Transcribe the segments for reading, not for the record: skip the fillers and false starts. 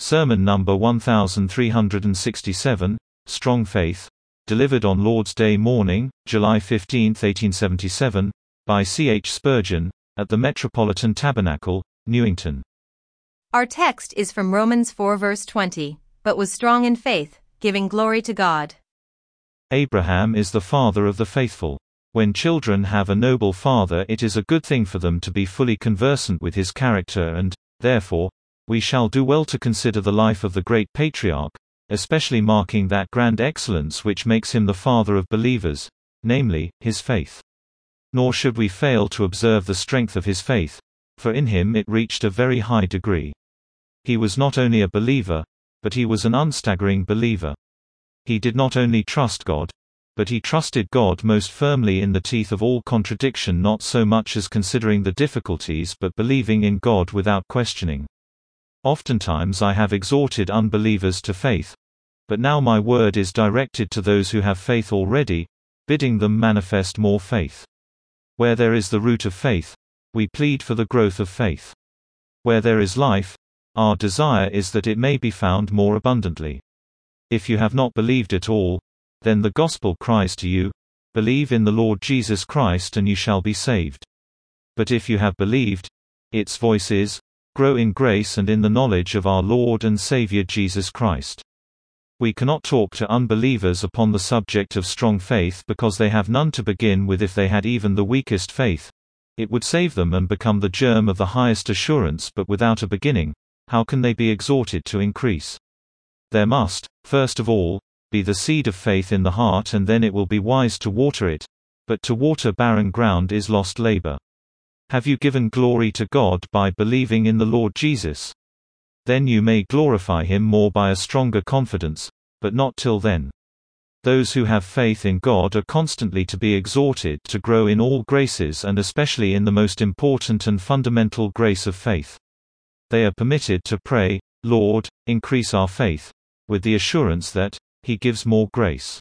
Sermon number 1367, Strong Faith, delivered on Lord's Day morning, July 15, 1877, by C. H. Spurgeon, at the Metropolitan Tabernacle, Newington. Our text is from Romans 4 verse 20, but was strong in faith, giving glory to God. Abraham is the father of the faithful. When children have a noble father, it is a good thing for them to be fully conversant with his character, and, therefore, we shall do well to consider the life of the great patriarch, especially marking that grand excellence which makes him the father of believers, namely, his faith. Nor should we fail to observe the strength of his faith, for in him it reached a very high degree. He was not only a believer, but he was an unstaggering believer. He did not only trust God, but he trusted God most firmly in the teeth of all contradiction, not so much as considering the difficulties but believing in God without questioning. Oftentimes I have exhorted unbelievers to faith, but now my word is directed to those who have faith already, bidding them manifest more faith. Where there is the root of faith, we plead for the growth of faith. Where there is life, our desire is that it may be found more abundantly. If you have not believed at all, then the gospel cries to you, "Believe in the Lord Jesus Christ and you shall be saved." But if you have believed, its voice is, "Grow in grace and in the knowledge of our Lord and Savior Jesus Christ." We cannot talk to unbelievers upon the subject of strong faith because they have none to begin with. If they had even the weakest faith, it would save them and become the germ of the highest assurance, but without a beginning, how can they be exhorted to increase? There must, first of all, be the seed of faith in the heart, and then it will be wise to water it, but to water barren ground is lost labor. Have you given glory to God by believing in the Lord Jesus? Then you may glorify Him more by a stronger confidence, but not till then. Those who have faith in God are constantly to be exhorted to grow in all graces, and especially in the most important and fundamental grace of faith. They are permitted to pray, "Lord, increase our faith," with the assurance that He gives more grace.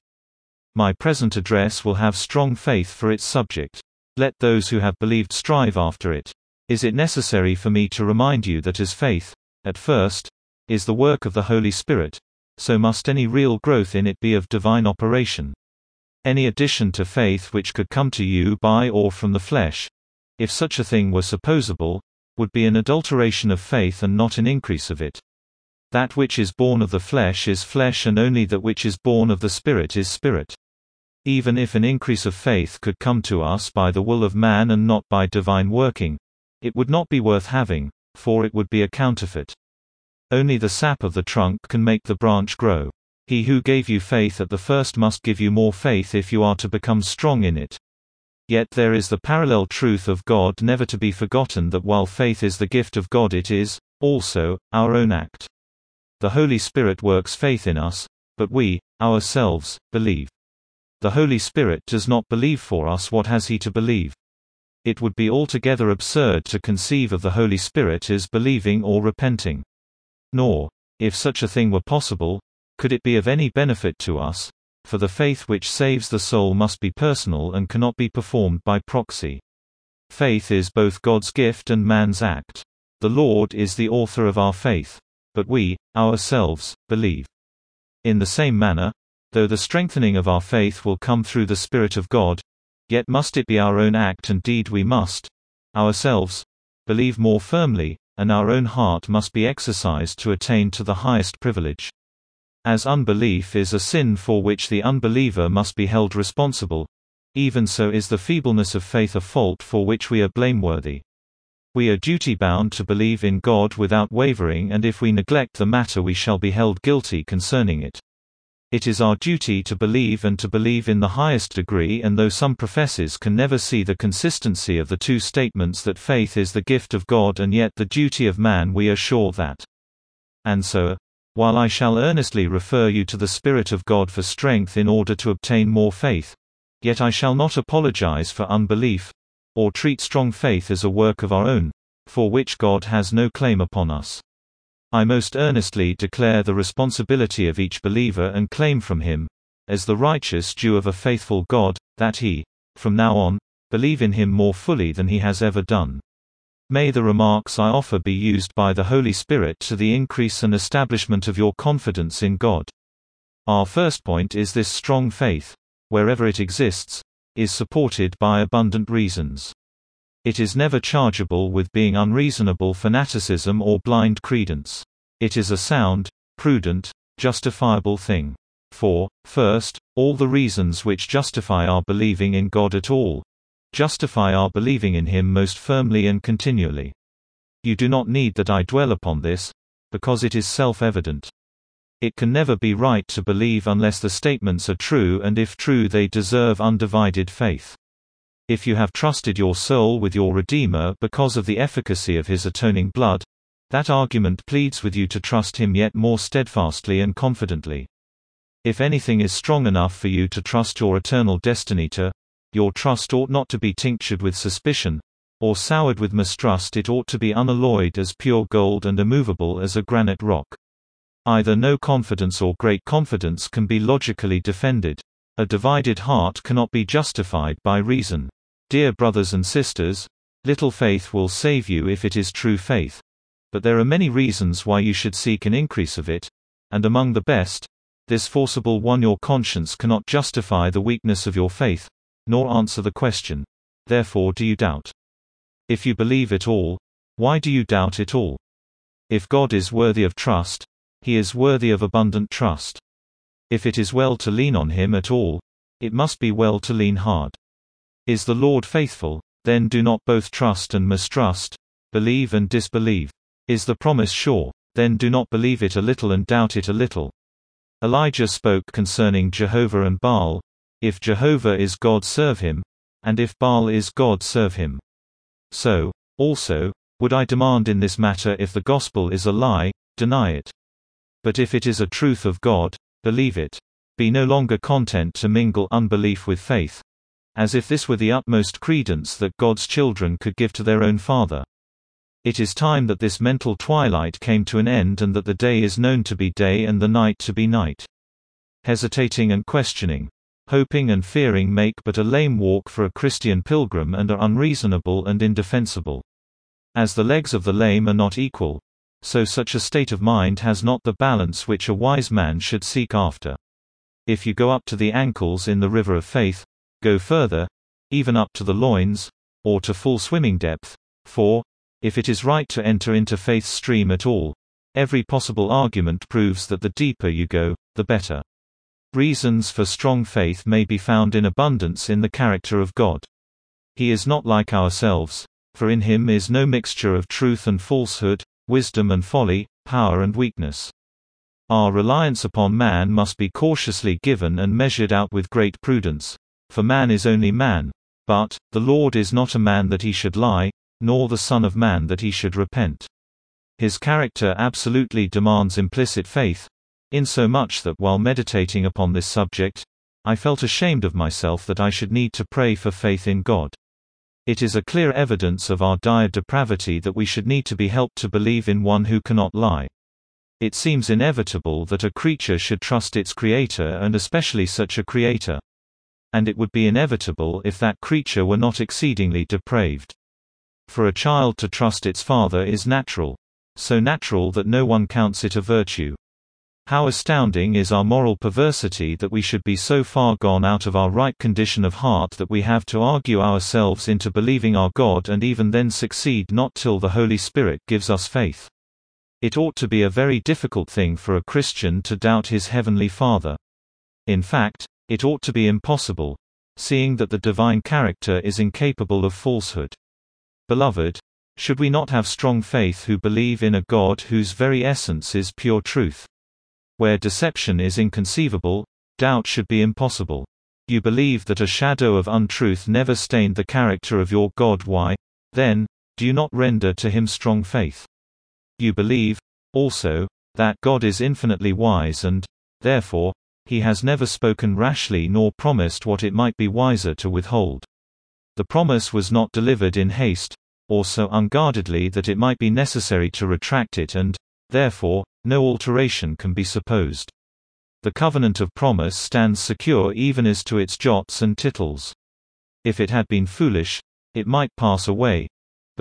My present address will have strong faith for its subject. Let those who have believed strive after it. Is it necessary for me to remind you that as faith, at first, is the work of the Holy Spirit, so must any real growth in it be of divine operation? Any addition to faith which could come to you by or from the flesh, if such a thing were supposable, would be an adulteration of faith and not an increase of it. That which is born of the flesh is flesh, and only that which is born of the Spirit is spirit. Even if an increase of faith could come to us by the will of man and not by divine working, it would not be worth having, for it would be a counterfeit. Only the sap of the trunk can make the branch grow. He who gave you faith at the first must give you more faith if you are to become strong in it. Yet there is the parallel truth of God never to be forgotten, that while faith is the gift of God, it is, also, our own act. The Holy Spirit works faith in us, but we, ourselves, believe. The Holy Spirit does not believe for us. What has He to believe? It would be altogether absurd to conceive of the Holy Spirit as believing or repenting. Nor, if such a thing were possible, could it be of any benefit to us, for the faith which saves the soul must be personal and cannot be performed by proxy. Faith is both God's gift and man's act. The Lord is the author of our faith, but we, ourselves, believe. In the same manner, though the strengthening of our faith will come through the Spirit of God, yet must it be our own act and deed. We must, ourselves, believe more firmly, and our own heart must be exercised to attain to the highest privilege. As unbelief is a sin for which the unbeliever must be held responsible, even so is the feebleness of faith a fault for which we are blameworthy. We are duty-bound to believe in God without wavering, and if we neglect the matter we shall be held guilty concerning it. It is our duty to believe, and to believe in the highest degree, and though some professors can never see the consistency of the two statements that faith is the gift of God and yet the duty of man, we are sure that. And so, while I shall earnestly refer you to the Spirit of God for strength in order to obtain more faith, yet I shall not apologize for unbelief, or treat strong faith as a work of our own, for which God has no claim upon us. I most earnestly declare the responsibility of each believer and claim from him, as the righteous due of a faithful God, that he, from now on, believe in Him more fully than he has ever done. May the remarks I offer be used by the Holy Spirit to the increase and establishment of your confidence in God. Our first point is this: strong faith, wherever it exists, is supported by abundant reasons. It is never chargeable with being unreasonable fanaticism or blind credence. It is a sound, prudent, justifiable thing. For, first, all the reasons which justify our believing in God at all, justify our believing in Him most firmly and continually. You do not need that I dwell upon this, because it is self-evident. It can never be right to believe unless the statements are true, and if true they deserve undivided faith. If you have trusted your soul with your Redeemer because of the efficacy of His atoning blood, that argument pleads with you to trust Him yet more steadfastly and confidently. If anything is strong enough for you to trust your eternal destiny to, your trust ought not to be tinctured with suspicion, or soured with mistrust. It ought to be unalloyed as pure gold and immovable as a granite rock. Either no confidence or great confidence can be logically defended. A divided heart cannot be justified by reason. Dear brothers and sisters, little faith will save you if it is true faith. But there are many reasons why you should seek an increase of it, and among the best, this forcible one: your conscience cannot justify the weakness of your faith, nor answer the question, therefore do you doubt? If you believe it all, why do you doubt it all? If God is worthy of trust, He is worthy of abundant trust. If it is well to lean on Him at all, it must be well to lean hard. Is the Lord faithful? Then do not both trust and mistrust, believe and disbelieve. Is the promise sure? Then do not believe it a little and doubt it a little. Elijah spoke concerning Jehovah and Baal: if Jehovah is God, serve him, and if Baal is God, serve him. So, also, would I demand in this matter: if the gospel is a lie, deny it. But if it is a truth of God, believe it. Be no longer content to mingle unbelief with faith, as if this were the utmost credence that God's children could give to their own Father. It is time that this mental twilight came to an end, and that the day is known to be day and the night to be night. Hesitating and questioning, hoping and fearing make but a lame walk for a Christian pilgrim, and are unreasonable and indefensible. As the legs of the lame are not equal, so such a state of mind has not the balance which a wise man should seek after. If you go up to the ankles in the river of faith, go further, even up to the loins, or to full swimming depth. For, if it is right to enter into faith's stream at all, every possible argument proves that the deeper you go, the better. Reasons for strong faith may be found in abundance in the character of God. He is not like ourselves, for in Him is no mixture of truth and falsehood, wisdom and folly, power and weakness. Our reliance upon man must be cautiously given and measured out with great prudence, for man is only man, but the Lord is not a man that He should lie, nor the Son of Man that He should repent. His character absolutely demands implicit faith, insomuch that while meditating upon this subject, I felt ashamed of myself that I should need to pray for faith in God. It is a clear evidence of our dire depravity that we should need to be helped to believe in one who cannot lie. It seems inevitable that a creature should trust its Creator, and especially such a Creator. And it would be inevitable if that creature were not exceedingly depraved. For a child to trust its father is natural, so natural that no one counts it a virtue. How astounding is our moral perversity that we should be so far gone out of our right condition of heart that we have to argue ourselves into believing our God, and even then succeed not till the Holy Spirit gives us faith. It ought to be a very difficult thing for a Christian to doubt his heavenly Father. In fact, it ought to be impossible, seeing that the divine character is incapable of falsehood. Beloved, should we not have strong faith who believe in a God whose very essence is pure truth? Where deception is inconceivable, doubt should be impossible. You believe that a shadow of untruth never stained the character of your God. Why, then, do you not render to Him strong faith? You believe, also, that God is infinitely wise and, therefore, He has never spoken rashly nor promised what it might be wiser to withhold. The promise was not delivered in haste, or so unguardedly that it might be necessary to retract it, and, therefore, no alteration can be supposed. The covenant of promise stands secure even as to its jots and tittles. If it had been foolish, it might pass away,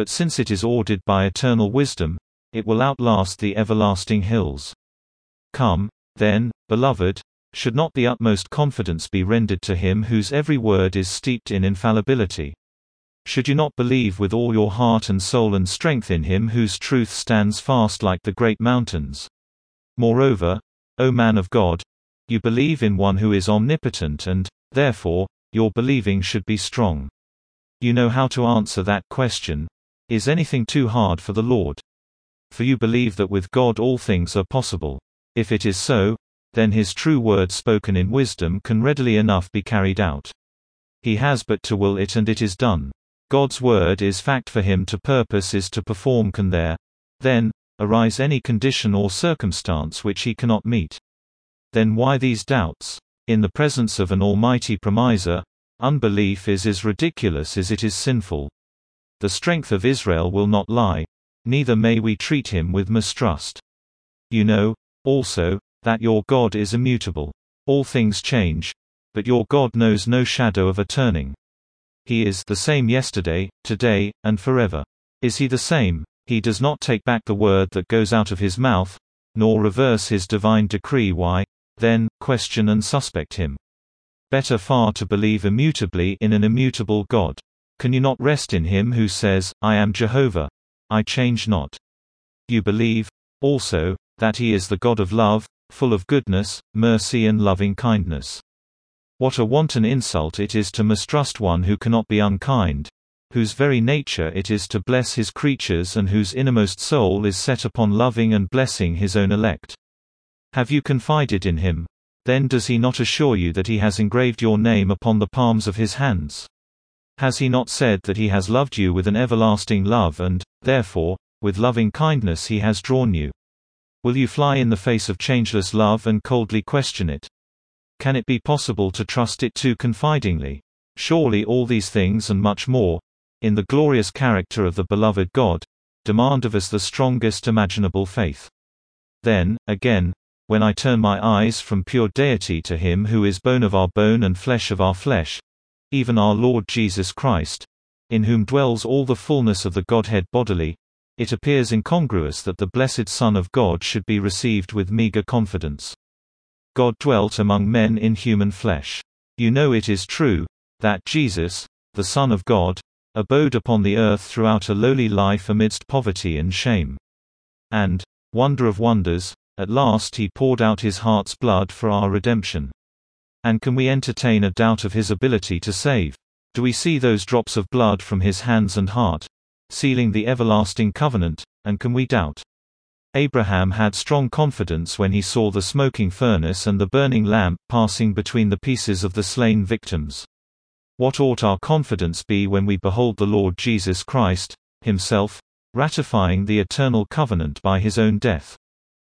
but since it is ordered by eternal wisdom, it will outlast the everlasting hills. Come, then, beloved, should not the utmost confidence be rendered to him whose every word is steeped in infallibility? Should you not believe with all your heart and soul and strength in him whose truth stands fast like the great mountains? Moreover, O man of God, you believe in one who is omnipotent and, therefore, your believing should be strong. You know how to answer that question: is anything too hard for the Lord? For you believe that with God all things are possible. If it is so, then his true word spoken in wisdom can readily enough be carried out. He has but to will it and it is done. God's word is fact for him to purpose is to perform. Can there, then, arise any condition or circumstance which he cannot meet? Then why these doubts? In the presence of an almighty promiser, unbelief is as ridiculous as it is sinful. The strength of Israel will not lie, neither may we treat him with mistrust. You know, also, that your God is immutable. All things change, but your God knows no shadow of a turning. He is the same yesterday, today, and forever. Is he the same? He does not take back the word that goes out of his mouth, nor reverse his divine decree. Why, then, question and suspect him? Better far to believe immutably in an immutable God. Can you not rest in him who says, I am Jehovah, I change not? You believe, also, that he is the God of love, full of goodness, mercy and loving kindness. What a wanton insult it is to mistrust one who cannot be unkind, whose very nature it is to bless his creatures and whose innermost soul is set upon loving and blessing his own elect. Have you confided in him? Then does he not assure you that he has engraved your name upon the palms of his hands? Has he not said that he has loved you with an everlasting love and, therefore, with loving kindness he has drawn you? Will you fly in the face of changeless love and coldly question it? Can it be possible to trust it too confidingly? Surely all these things and much more, in the glorious character of the beloved God, demand of us the strongest imaginable faith. Then, again, when I turn my eyes from pure deity to him who is bone of our bone and flesh of our flesh, even our Lord Jesus Christ, in whom dwells all the fullness of the Godhead bodily, it appears incongruous that the blessed Son of God should be received with meager confidence. God dwelt among men in human flesh. You know it is true, that Jesus, the Son of God, abode upon the earth throughout a lowly life amidst poverty and shame. And, wonder of wonders, at last he poured out his heart's blood for our redemption. And can we entertain a doubt of his ability to save? Do we see those drops of blood from his hands and heart, sealing the everlasting covenant, and can we doubt? Abraham had strong confidence when he saw the smoking furnace and the burning lamp passing between the pieces of the slain victims. What ought our confidence be when we behold the Lord Jesus Christ, himself, ratifying the eternal covenant by his own death?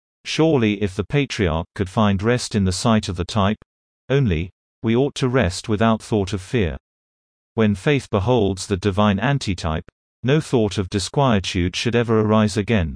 Surely if the patriarch could find rest in the sight of the type, only, we ought to rest without thought of fear. When faith beholds the divine antitype, no thought of disquietude should ever arise again.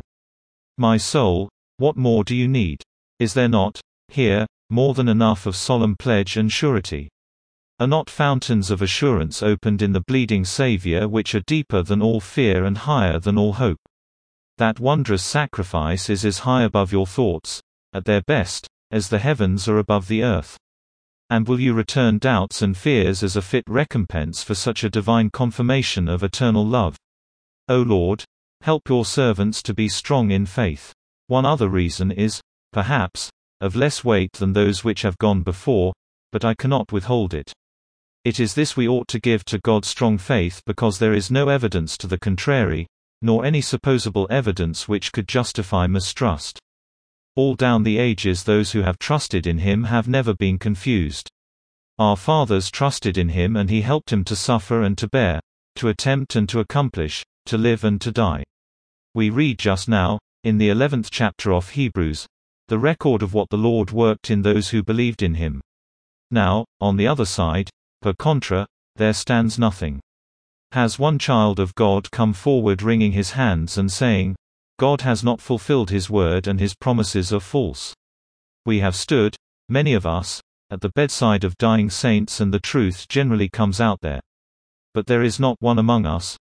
My soul, what more do you need? Is there not, here, more than enough of solemn pledge and surety? Are not fountains of assurance opened in the bleeding Saviour which are deeper than all fear and higher than all hope? That wondrous sacrifice is as high above your thoughts, at their best, as the heavens are above the earth. And will you return doubts and fears as a fit recompense for such a divine confirmation of eternal love? O Lord, help your servants to be strong in faith. One other reason is, perhaps, of less weight than those which have gone before, but I cannot withhold it. It is this: we ought to give to God strong faith because there is no evidence to the contrary, nor any supposable evidence which could justify mistrust. All down the ages those who have trusted in him have never been confused. Our fathers trusted in him and he helped him to suffer and to bear, to attempt and to accomplish, to live and to die. We read just now, in the 11th chapter of Hebrews, the record of what the Lord worked in those who believed in him. Now, on the other side, per contra, there stands nothing. Has one child of God come forward wringing his hands and saying, God has not fulfilled his word and his promises are false? We have stood, many of us, at the bedside of dying saints and the truth generally comes out there. But there is not one among us,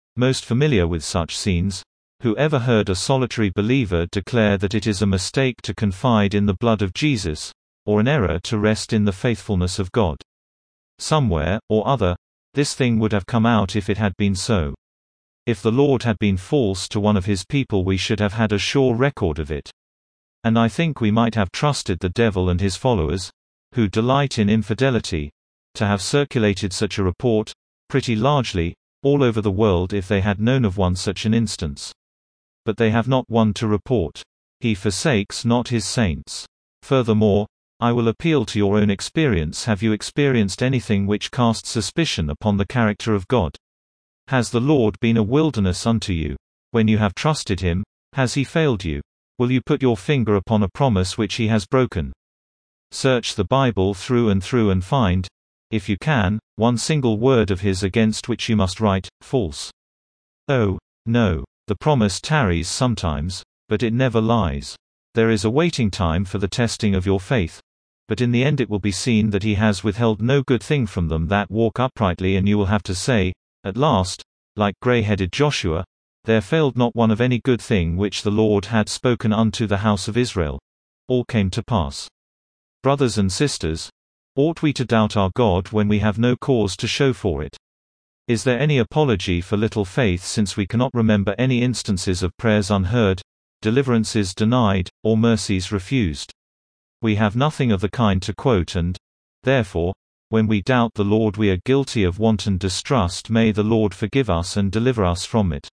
most familiar with such scenes, who ever heard a solitary believer declare that it is a mistake to confide in the blood of Jesus, or an error to rest in the faithfulness of God? Somewhere, or other, this thing would have come out if it had been so. If the Lord had been false to one of his people, we should have had a sure record of it. And I think we might have trusted the devil and his followers, who delight in infidelity, to have circulated such a report, pretty largely, all over the world if they had known of one such an instance. But they have not one to report. He forsakes not his saints. Furthermore, I will appeal to your own experience. Have you experienced anything which casts suspicion upon the character of God? Has the Lord been a wilderness unto you? When you have trusted him, has he failed you? Will you put your finger upon a promise which he has broken? Search the Bible through and find, if you can, one single word of his against which you must write, false. Oh, no. The promise tarries sometimes, but it never lies. There is a waiting time for the testing of your faith, but in the end it will be seen that he has withheld no good thing from them that walk uprightly, and you will have to say, at last, like grey-headed Joshua, there failed not one of any good thing which the Lord had spoken unto the house of Israel. All came to pass. Brothers and sisters, ought we to doubt our God when we have no cause to show for it? Is there any apology for little faith, since we cannot remember any instances of prayers unheard, deliverances denied, or mercies refused? We have nothing of the kind to quote, and, therefore, when we doubt the Lord, we are guilty of wanton distrust. May the Lord forgive us and deliver us from it.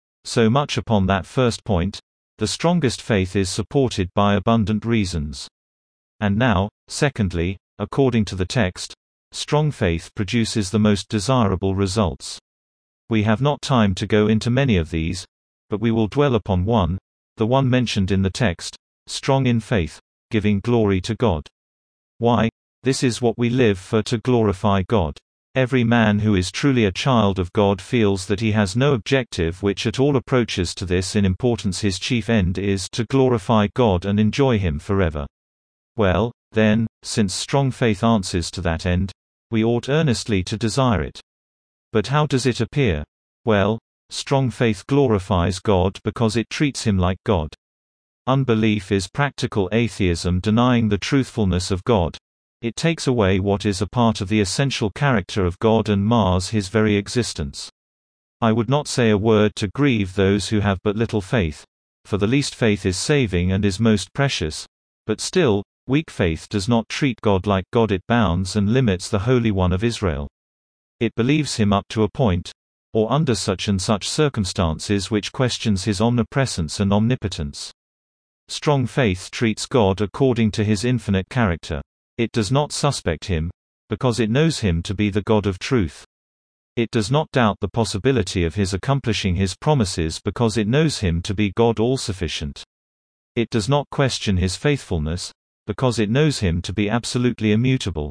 So much upon that first point. The strongest faith is supported by abundant reasons. And now, secondly, according to the text, strong faith produces the most desirable results. We have not time to go into many of these, but we will dwell upon one, the one mentioned in the text, strong in faith, giving glory to God. Why? This is what we live for, to glorify God. Every man who is truly a child of God feels that he has no objective which at all approaches to this in importance. His chief end is to glorify God and enjoy him forever. Well, then, since strong faith answers to that end, we ought earnestly to desire it. But how does it appear? Well, strong faith glorifies God because it treats him like God. Unbelief is practical atheism, denying the truthfulness of God. It takes away what is a part of the essential character of God and mars his very existence. I would not say a word to grieve those who have but little faith, for the least faith is saving and is most precious, but still, weak faith does not treat God like God. It bounds and limits the Holy One of Israel. It believes him up to a point, or under such and such circumstances, which questions his omnipresence and omnipotence. Strong faith treats God according to his infinite character. It does not suspect him, because it knows him to be the God of truth. It does not doubt the possibility of his accomplishing his promises, because it knows him to be God all-sufficient. It does not question his faithfulness, because it knows him to be absolutely immutable.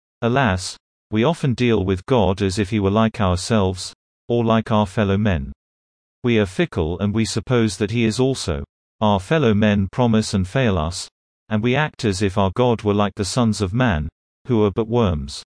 Alas, we often deal with God as if he were like ourselves, or like our fellow men. We are fickle, and we suppose that he is also. Our fellow men promise and fail us, and we act as if our God were like the sons of man, who are but worms.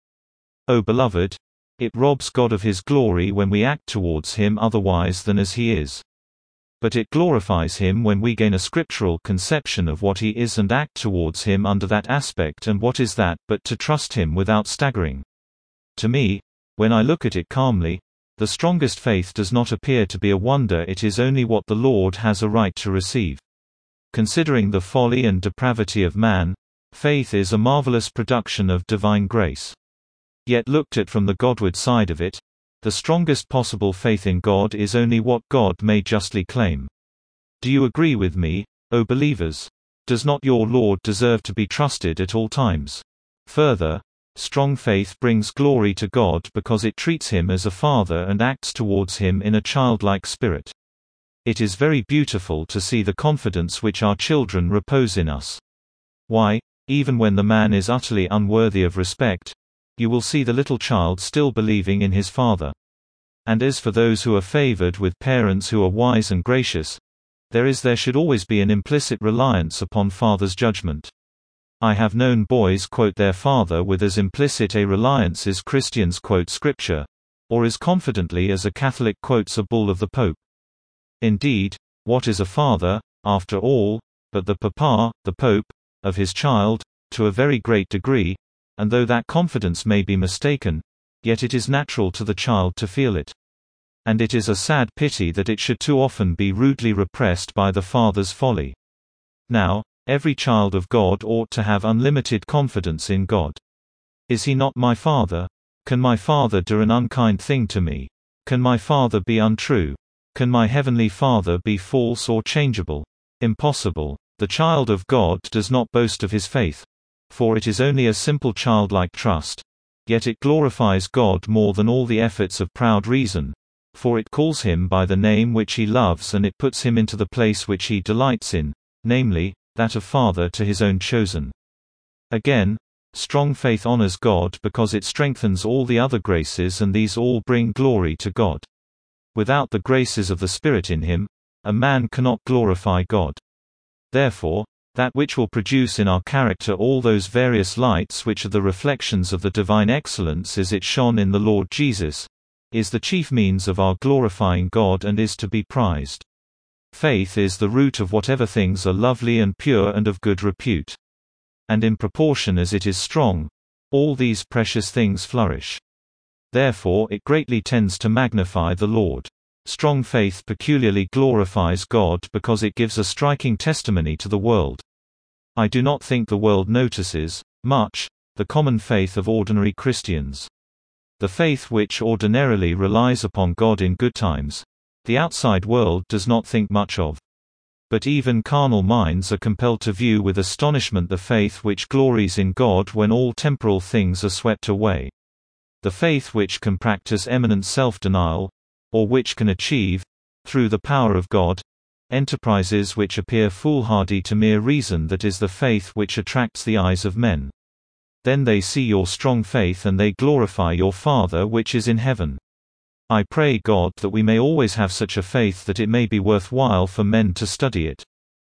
O beloved, it robs God of his glory when we act towards him otherwise than as he is. But it glorifies him when we gain a scriptural conception of what he is and act towards him under that aspect. And what is that but to trust him without staggering? To me, when I look at it calmly, the strongest faith does not appear to be a wonder. It is only what the Lord has a right to receive. Considering the folly and depravity of man, faith is a marvelous production of divine grace. Yet looked at from the Godward side of it, the strongest possible faith in God is only what God may justly claim. Do you agree with me, O believers? Does not your Lord deserve to be trusted at all times? Further, strong faith brings glory to God because it treats him as a father and acts towards him in a childlike spirit. It is very beautiful to see the confidence which our children repose in us. Why, even when the man is utterly unworthy of respect, you will see the little child still believing in his father. And as for those who are favored with parents who are wise and gracious, there should always be an implicit reliance upon father's judgment. I have known boys quote their father with as implicit a reliance as Christians quote scripture, or as confidently as a Catholic quotes a bull of the Pope. Indeed, what is a father, after all, but the papa, the Pope, of his child, to a very great degree, and though that confidence may be mistaken, yet it is natural to the child to feel it. And it is a sad pity that it should too often be rudely repressed by the father's folly. Now, every child of God ought to have unlimited confidence in God. Is he not my Father? Can my Father do an unkind thing to me? Can my Father be untrue? Can my Heavenly Father be false or changeable? Impossible. The child of God does not boast of his faith, for it is only a simple childlike trust. Yet it glorifies God more than all the efforts of proud reason, for it calls him by the name which he loves, and it puts him into the place which he delights in, namely, that of Father to his own chosen. Again, strong faith honors God because it strengthens all the other graces, and these all bring glory to God. Without the graces of the Spirit in him, a man cannot glorify God. Therefore, that which will produce in our character all those various lights which are the reflections of the divine excellence as it shone in the Lord Jesus, is the chief means of our glorifying God and is to be prized. Faith is the root of whatever things are lovely and pure and of good repute. And in proportion as it is strong, all these precious things flourish. Therefore it greatly tends to magnify the Lord. Strong faith peculiarly glorifies God because it gives a striking testimony to the world. I do not think the world notices, much, the common faith of ordinary Christians. The faith which ordinarily relies upon God in good times, the outside world does not think much of. But even carnal minds are compelled to view with astonishment the faith which glories in God when all temporal things are swept away. The faith which can practice eminent self-denial, or which can achieve, through the power of God, enterprises which appear foolhardy to mere reason, that is the faith which attracts the eyes of men. Then they see your strong faith and they glorify your Father which is in heaven. I pray God that we may always have such a faith that it may be worthwhile for men to study it.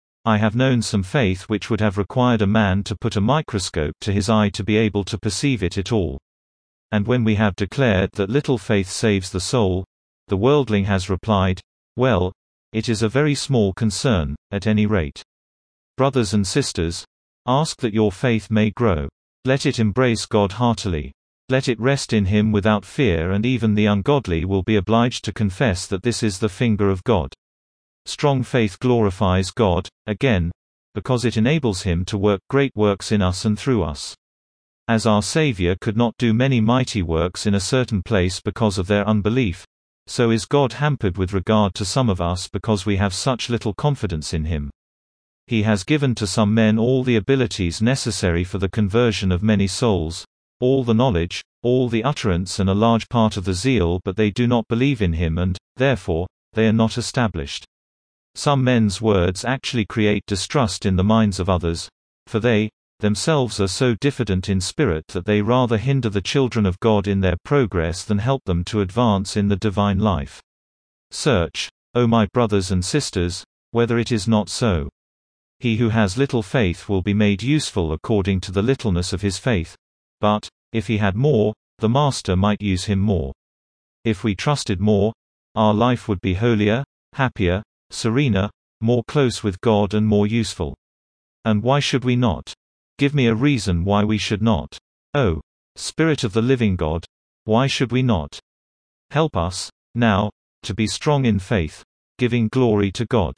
I have known some faith which would have required a man to put a microscope to his eye to be able to perceive it at all. And when we have declared that little faith saves the soul, the worldling has replied, well, it is a very small concern, at any rate. Brothers and sisters, ask that your faith may grow. Let it embrace God heartily. Let it rest in Him without fear, and even the ungodly will be obliged to confess that this is the finger of God. Strong faith glorifies God, again, because it enables Him to work great works in us and through us. As our Savior could not do many mighty works in a certain place because of their unbelief, so is God hampered with regard to some of us because we have such little confidence in Him. He has given to some men all the abilities necessary for the conversion of many souls, all the knowledge, all the utterance and a large part of the zeal, but they do not believe in Him and, therefore, they are not established. Some men's words actually create distrust in the minds of others, for they, themselves are so diffident in spirit that they rather hinder the children of God in their progress than help them to advance in the divine life. Search, O my brothers and sisters, whether it is not so. He who has little faith will be made useful according to the littleness of his faith, but, if he had more, the Master might use him more. If we trusted more, our life would be holier, happier, serener, more close with God and more useful. And why should we not? Give me a reason why we should not. Oh, Spirit of the living God, why should we not? Help us, now, to be strong in faith, giving glory to God.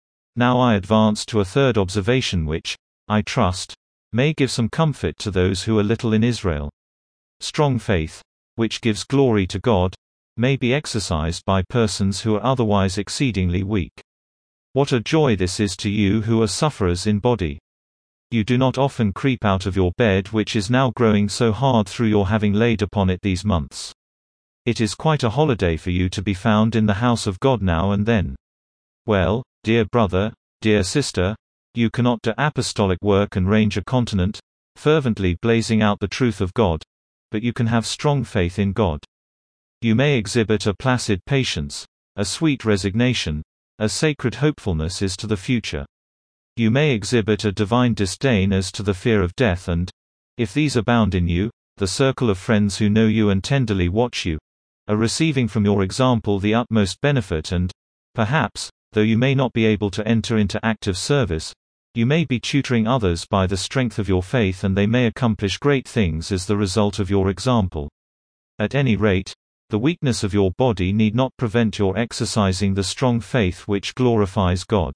Now I advance to a third observation which, I trust, may give some comfort to those who are little in Israel. Strong faith, which gives glory to God, may be exercised by persons who are otherwise exceedingly weak. What a joy this is to you who are sufferers in body! You do not often creep out of your bed, which is now growing so hard through your having laid upon it these months. It is quite a holiday for you to be found in the house of God now and then. Well, dear brother, dear sister, you cannot do apostolic work and range a continent, fervently blazing out the truth of God, but you can have strong faith in God. You may exhibit a placid patience, a sweet resignation, a sacred hopefulness as to the future. You may exhibit a divine disdain as to the fear of death, and, if these abound in you, the circle of friends who know you and tenderly watch you, are receiving from your example the utmost benefit and, perhaps, though you may not be able to enter into active service, you may be tutoring others by the strength of your faith, and they may accomplish great things as the result of your example. At any rate, the weakness of your body need not prevent your exercising the strong faith which glorifies God.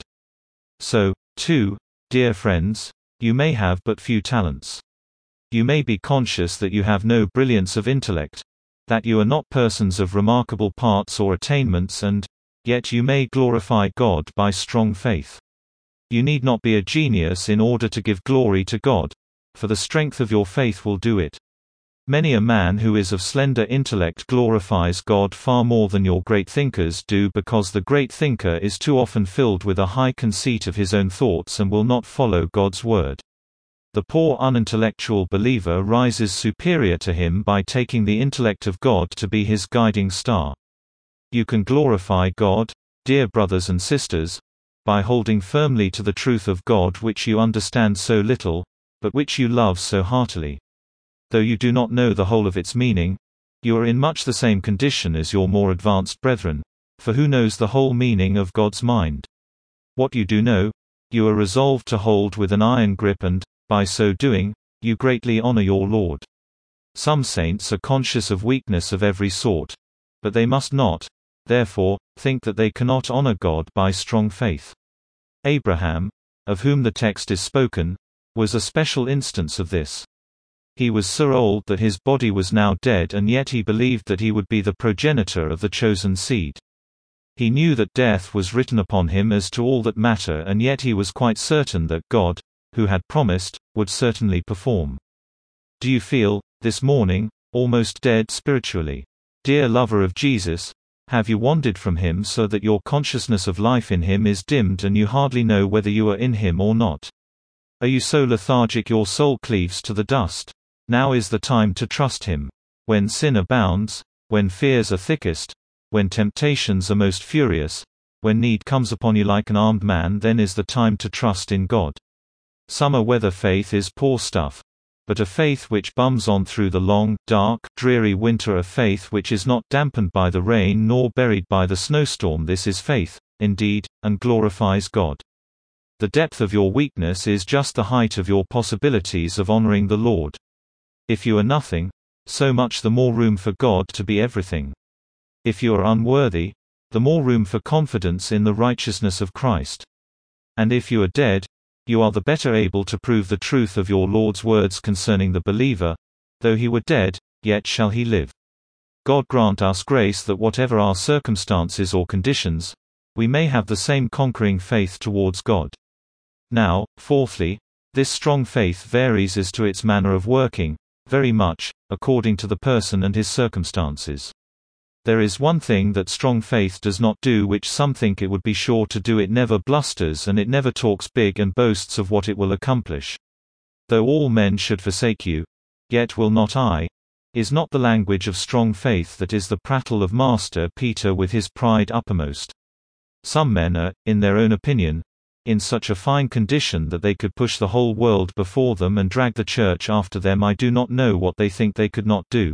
So, too, dear friends, you may have but few talents. You may be conscious that you have no brilliance of intellect, that you are not persons of remarkable parts or attainments, and yet you may glorify God by strong faith. You need not be a genius in order to give glory to God, for the strength of your faith will do it. Many a man who is of slender intellect glorifies God far more than your great thinkers do, because the great thinker is too often filled with a high conceit of his own thoughts and will not follow God's word. The poor unintellectual believer rises superior to him by taking the intellect of God to be his guiding star. You can glorify God, dear brothers and sisters, by holding firmly to the truth of God which you understand so little, but which you love so heartily. Though you do not know the whole of its meaning, you are in much the same condition as your more advanced brethren, for who knows the whole meaning of God's mind? What you do know, you are resolved to hold with an iron grip, and, by so doing, you greatly honor your Lord. Some saints are conscious of weakness of every sort, but they must not, therefore, think that they cannot honor God by strong faith. Abraham, of whom the text is spoken, was a special instance of this. He was so old that his body was now dead, and yet he believed that he would be the progenitor of the chosen seed. He knew that death was written upon him as to all that matter, and yet he was quite certain that God, who had promised, would certainly perform. Do you feel, this morning, almost dead spiritually? Dear lover of Jesus, have you wandered from him so that your consciousness of life in him is dimmed and you hardly know whether you are in him or not? Are you so lethargic your soul cleaves to the dust? Now is the time to trust him. When sin abounds, when fears are thickest, when temptations are most furious, when need comes upon you like an armed man, then is the time to trust in God. Summer weather faith is poor stuff. But a faith which bums on through the long, dark, dreary winter, a faith which is not dampened by the rain nor buried by the snowstorm, this is faith, indeed, and glorifies God. The depth of your weakness is just the height of your possibilities of honoring the Lord. If you are nothing, so much the more room for God to be everything. If you are unworthy, the more room for confidence in the righteousness of Christ. And if you are dead, you are the better able to prove the truth of your Lord's words concerning the believer, though he were dead, yet shall he live. God grant us grace that whatever our circumstances or conditions, we may have the same conquering faith towards God. Now, fourthly, this strong faith varies as to its manner of working, very much, according to the person and his circumstances. There is one thing that strong faith does not do which some think it would be sure to do: it never blusters, and it never talks big and boasts of what it will accomplish. Though all men should forsake you, yet will not I, is not the language of strong faith. That is the prattle of Master Peter with his pride uppermost. Some men are, in their own opinion, in such a fine condition that they could push the whole world before them and drag the church after them. I do not know what they think they could not do.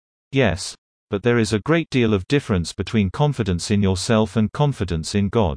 Yes, but there is a great deal of difference between confidence in yourself and confidence in God.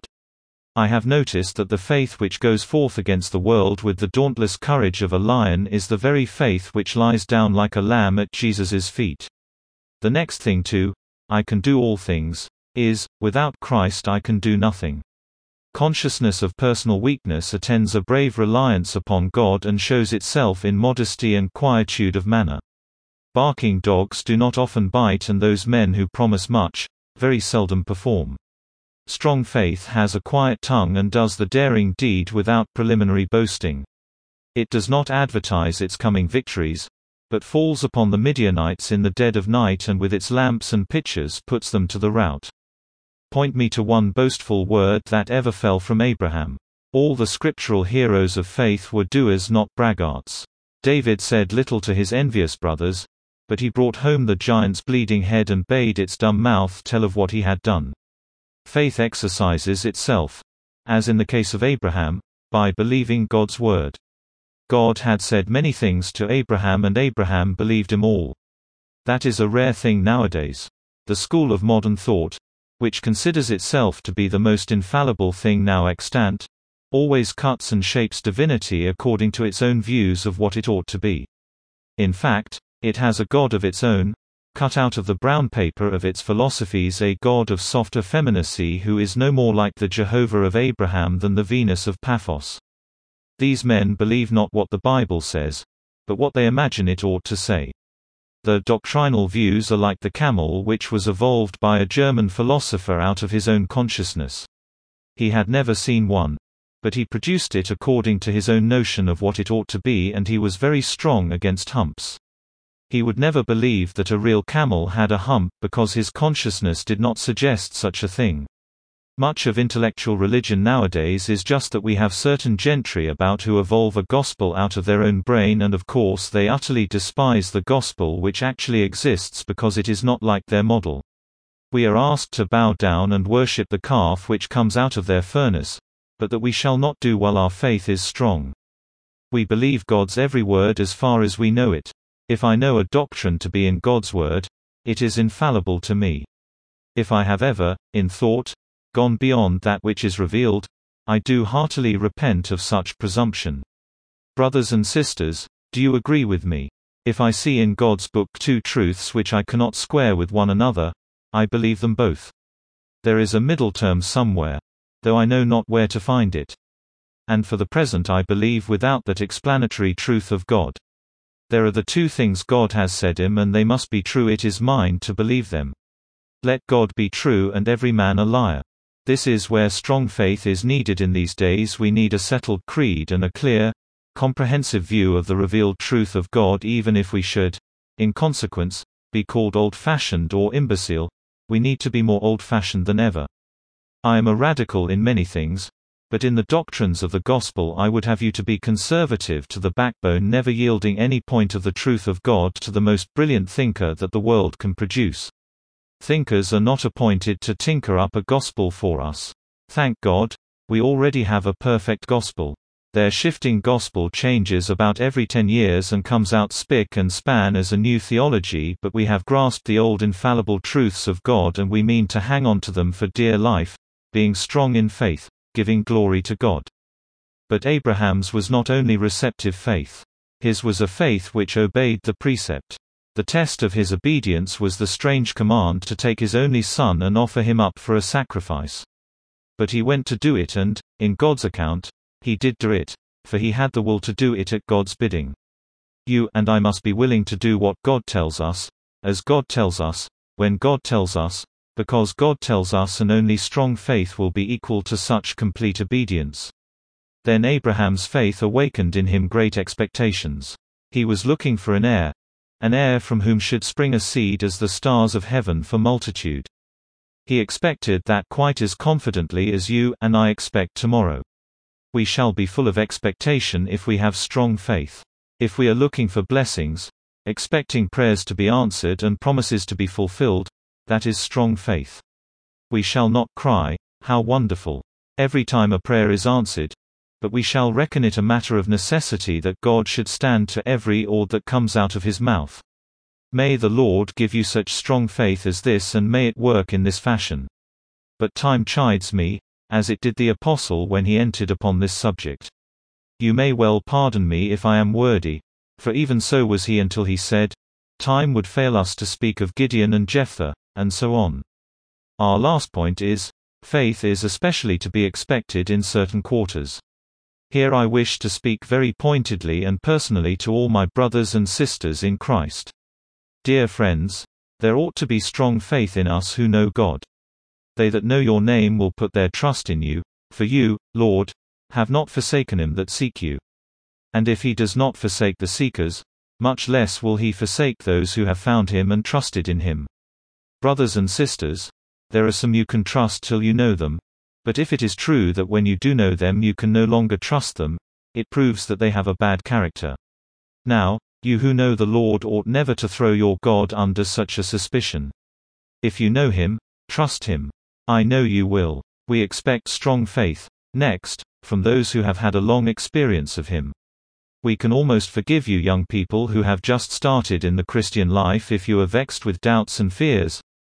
I have noticed that the faith which goes forth against the world with the dauntless courage of a lion is the very faith which lies down like a lamb at Jesus' feet. The next thing to, "I can do all things," is, "Without Christ I can do nothing." Consciousness of personal weakness attends a brave reliance upon God and shows itself in modesty and quietude of manner. Barking dogs do not often bite, and those men who promise much, very seldom perform. Strong faith has a quiet tongue and does the daring deed without preliminary boasting. It does not advertise its coming victories, but falls upon the Midianites in the dead of night, and with its lamps and pitchers puts them to the rout. Point me to one boastful word that ever fell from Abraham. All the scriptural heroes of faith were doers, not braggarts. David said little to his envious brothers, but he brought home the giant's bleeding head and bade its dumb mouth tell of what he had done. Faith exercises itself, as in the case of Abraham, by believing God's word. God had said many things to Abraham, and Abraham believed him all. That is a rare thing nowadays. The school of modern thought, which considers itself to be the most infallible thing now extant, always cuts and shapes divinity according to its own views of what it ought to be. In fact, it has a god of its own, cut out of the brown paper of its philosophies, a god of soft effeminacy who is no more like the Jehovah of Abraham than the Venus of Paphos. These men believe not what the Bible says, but what they imagine it ought to say. Their doctrinal views are like the camel, which was evolved by a German philosopher out of his own consciousness. He had never seen one, but he produced it according to his own notion of what it ought to be, and he was very strong against humps. He would never believe that a real camel had a hump because his consciousness did not suggest such a thing. Much of intellectual religion nowadays is just that we have certain gentry about who evolve a gospel out of their own brain, and of course they utterly despise the gospel which actually exists because it is not like their model. We are asked to bow down and worship the calf which comes out of their furnace, but that we shall not do while our faith is strong. We believe God's every word as far as we know it. If I know a doctrine to be in God's word, it is infallible to me. If I have ever, in thought, gone beyond that which is revealed, I do heartily repent of such presumption. Brothers and sisters, do you agree with me? If I see in God's book two truths which I cannot square with one another, I believe them both. There is a middle term somewhere, though I know not where to find it. And for the present I believe without that explanatory truth of God. There are the two things God has said him, and they must be true. It is mine to believe them. Let God be true and every man a liar. This is where strong faith is needed in these days. We need a settled creed and a clear, comprehensive view of the revealed truth of God, even if we should, in consequence, be called old-fashioned or imbecile. We need to be more old-fashioned than ever. I am a radical in many things, but in the doctrines of the gospel I would have you to be conservative to the backbone, never yielding any point of the truth of God to the most brilliant thinker that the world can produce. Thinkers are not appointed to tinker up a gospel for us. Thank God, we already have a perfect gospel. Their shifting gospel changes about every 10 years and comes out spick and span as a new theology, but we have grasped the old infallible truths of God and we mean to hang on to them for dear life, being strong in faith, giving glory to God. But Abraham's was not only receptive faith. His was a faith which obeyed the precept. The test of his obedience was the strange command to take his only son and offer him up for a sacrifice. But he went to do it, and, in God's account, he did do it, for he had the will to do it at God's bidding. You and I must be willing to do what God tells us, as God tells us, when God tells us, because God tells us, and only strong faith will be equal to such complete obedience. Then Abraham's faith awakened in him great expectations. He was looking for an heir from whom should spring a seed as the stars of heaven for multitude. He expected that quite as confidently as you and I expect tomorrow. We shall be full of expectation if we have strong faith. If we are looking for blessings, expecting prayers to be answered and promises to be fulfilled, that is strong faith. We shall not cry, "How wonderful!" every time a prayer is answered, but we shall reckon it a matter of necessity that God should stand to every word that comes out of his mouth. May the Lord give you such strong faith as this, and may it work in this fashion. But time chides me, as it did the apostle when he entered upon this subject. You may well pardon me if I am wordy, for even so was he until he said, "Time would fail us to speak of Gideon and Jephthah," and so on. Our last point is, faith is especially to be expected in certain quarters. Here I wish to speak very pointedly and personally to all my brothers and sisters in Christ. Dear friends, there ought to be strong faith in us who know God. They that know your name will put their trust in you, for you, Lord, have not forsaken him that seek you. And if he does not forsake the seekers, much less will he forsake those who have found him and trusted in him. Brothers and sisters, there are some you can trust till you know them, but if it is true that when you do know them you can no longer trust them, it proves that they have a bad character. Now, you who know the Lord ought never to throw your God under such a suspicion. If you know him, trust him. I know you will. We expect strong faith, next, from those who have had a long experience of him. We can almost forgive you young people who have just started in the Christian life if you are vexed with doubts and fears,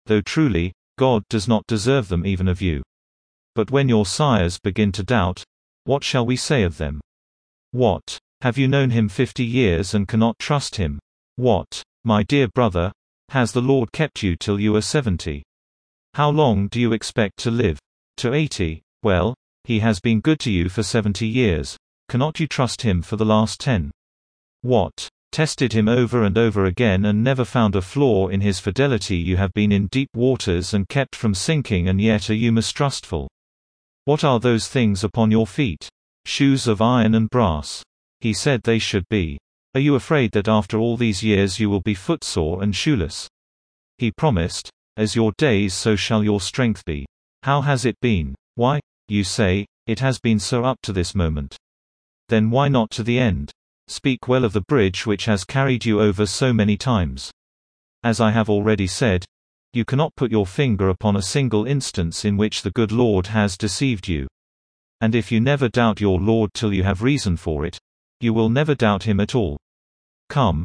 though truly, God does not deserve them even of you. But when your sires begin to doubt, what shall we say of them? What? Have you known him 50 years and cannot trust him? What, my dear brother, has the Lord kept you till you are 70? How long do you expect to live? To 80? Well, he has been good to you for 70 years. Cannot you trust him for the last 10? What? Tested him over and over again and never found a flaw in his fidelity? You have been in deep waters and kept from sinking, and yet are you mistrustful? What are those things upon your feet? Shoes of iron and brass. He said they should be. Are you afraid that after all these years you will be footsore and shoeless? He promised, as your days so shall your strength be. How has it been? Why, you say, it has been so up to this moment. Then why not to the end? Speak well of the bridge which has carried you over so many times. As I have already said, you cannot put your finger upon a single instance in which the good Lord has deceived you. And if you never doubt your Lord till you have reason for it, you will never doubt him at all. Come,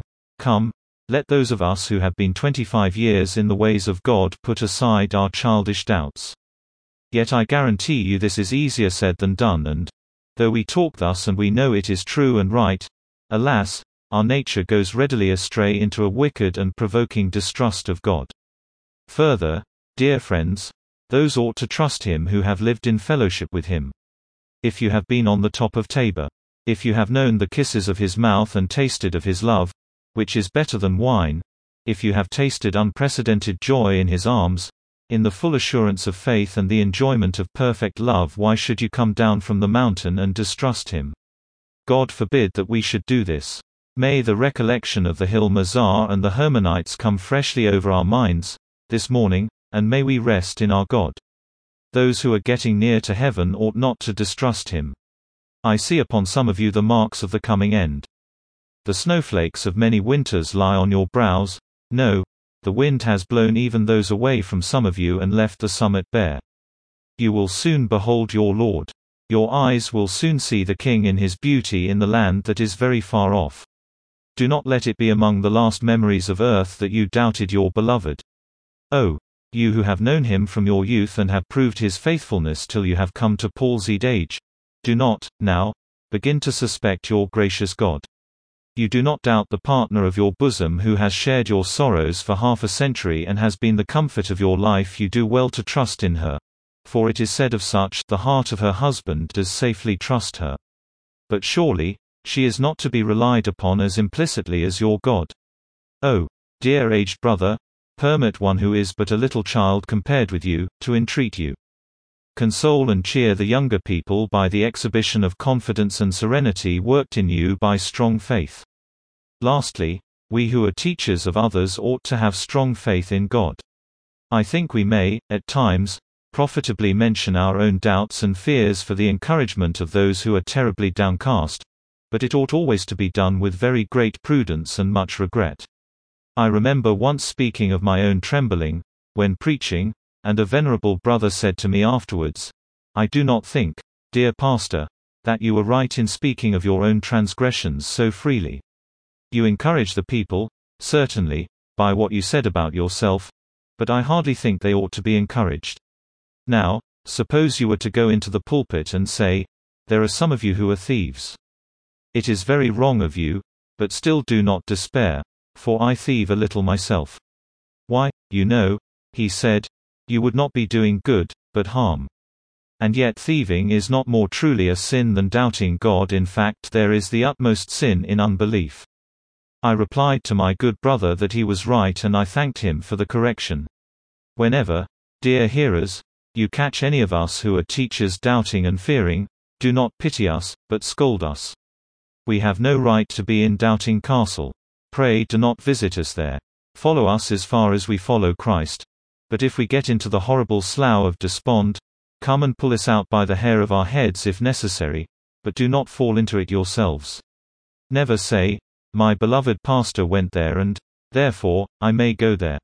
let those of us who have been 25 years in the ways of God put aside our childish doubts. Yet I guarantee you this is easier said than done, and, though we talk thus and we know it is true and right, alas, our nature goes readily astray into a wicked and provoking distrust of God. Further, dear friends, those ought to trust him who have lived in fellowship with him. If you have been on the top of Tabor, if you have known the kisses of his mouth and tasted of his love, which is better than wine, if you have tasted unprecedented joy in his arms, in the full assurance of faith and the enjoyment of perfect love, why should you come down from the mountain and distrust him? God forbid that we should do this. May the recollection of the hill Mizar and the Hermonites come freshly over our minds this morning, and may we rest in our God. Those who are getting near to heaven ought not to distrust him. I see upon some of you the marks of the coming end. The snowflakes of many winters lie on your brows. No, the wind has blown even those away from some of you and left the summit bare. You will soon behold your Lord. Your eyes will soon see the King in his beauty in the land that is very far off. Do not let it be among the last memories of earth that you doubted your beloved. Oh, you who have known him from your youth and have proved his faithfulness till you have come to palsied age, do not, now, begin to suspect your gracious God. You do not doubt the partner of your bosom who has shared your sorrows for half a century and has been the comfort of your life. You do well to trust in her. For it is said of such, the heart of her husband does safely trust her. But surely, she is not to be relied upon as implicitly as your God. Oh, dear aged brother, permit one who is but a little child compared with you, to entreat you. Console and cheer the younger people by the exhibition of confidence and serenity worked in you by strong faith. Lastly, we who are teachers of others ought to have strong faith in God. I think we may, at times, profitably mention our own doubts and fears for the encouragement of those who are terribly downcast, but it ought always to be done with very great prudence and much regret. I remember once speaking of my own trembling, when preaching, and a venerable brother said to me afterwards, "I do not think, dear pastor, that you were right in speaking of your own transgressions so freely. You encourage the people, certainly, by what you said about yourself, but I hardly think they ought to be encouraged. Now, suppose you were to go into the pulpit and say, 'There are some of you who are thieves. It is very wrong of you, but still do not despair, for I thieve a little myself.' Why, you know," he said, "you would not be doing good, but harm. And yet thieving is not more truly a sin than doubting God. In fact, there is the utmost sin in unbelief." I replied to my good brother that he was right, and I thanked him for the correction. Whenever, dear hearers, you catch any of us who are teachers doubting and fearing, do not pity us, but scold us. We have no right to be in Doubting Castle. Pray do not visit us there. Follow us as far as we follow Christ. But if we get into the horrible slough of despond, come and pull us out by the hair of our heads if necessary, but do not fall into it yourselves. Never say, "My beloved pastor went there and, therefore, I may go there."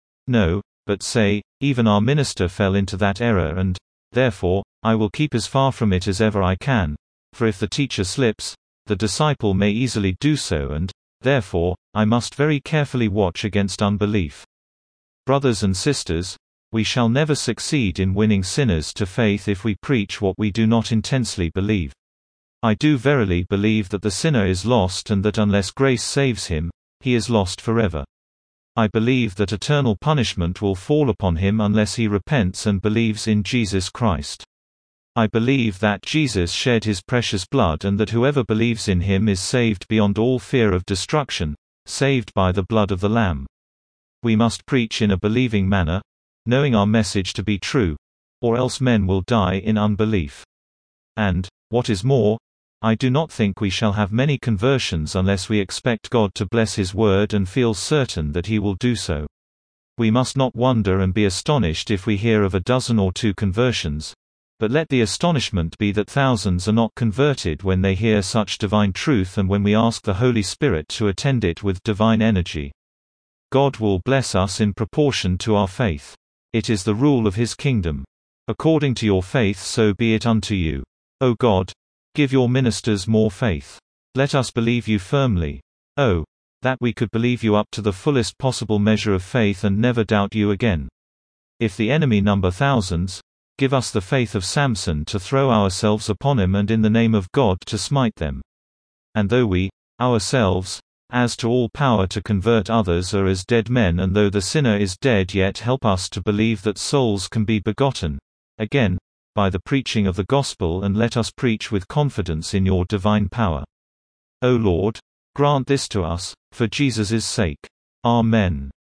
No, but say, "Even our minister fell into that error and, therefore, I will keep as far from it as ever I can, for if the teacher slips, the disciple may easily do so, and, therefore, I must very carefully watch against unbelief." Brothers and sisters, we shall never succeed in winning sinners to faith if we preach what we do not intensely believe. I do verily believe that the sinner is lost and that unless grace saves him, he is lost forever. I believe that eternal punishment will fall upon him unless he repents and believes in Jesus Christ. I believe that Jesus shed his precious blood and that whoever believes in him is saved beyond all fear of destruction, saved by the blood of the Lamb. We must preach in a believing manner, knowing our message to be true, or else men will die in unbelief. And, what is more, I do not think we shall have many conversions unless we expect God to bless His word and feel certain that He will do so. We must not wonder and be astonished if we hear of 12 or 2 conversions, but let the astonishment be that thousands are not converted when they hear such divine truth and when we ask the Holy Spirit to attend it with divine energy. God will bless us in proportion to our faith. It is the rule of His kingdom. According to your faith so be it unto you. O God, give your ministers more faith. Let us believe you firmly. Oh, that we could believe you up to the fullest possible measure of faith and never doubt you again. If the enemy number thousands, give us the faith of Samson to throw ourselves upon him and in the name of God to smite them. And though we, ourselves, as to all power to convert others are as dead men, and though the sinner is dead, yet help us to believe that souls can be begotten again by the preaching of the gospel, and let us preach with confidence in your divine power. O Lord, grant this to us, for Jesus' sake. Amen.